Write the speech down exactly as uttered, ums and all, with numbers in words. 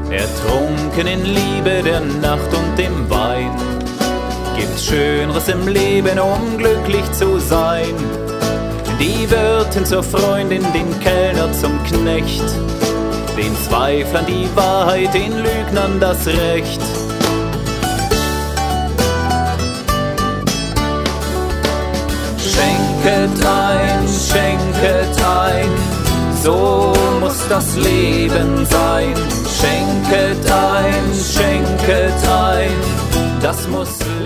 Ertrunken in Liebe der Nacht und dem Wein. Gibt's Schöneres im Leben, um glücklich zu sein? Die Wirtin zur Freundin, den Kellner zum Knecht, den Zweiflern die Wahrheit, den Lügnern das Recht. Schenket ein, schenket ein, so muss das Leben sein. Schenket ein, schenket ein, das muss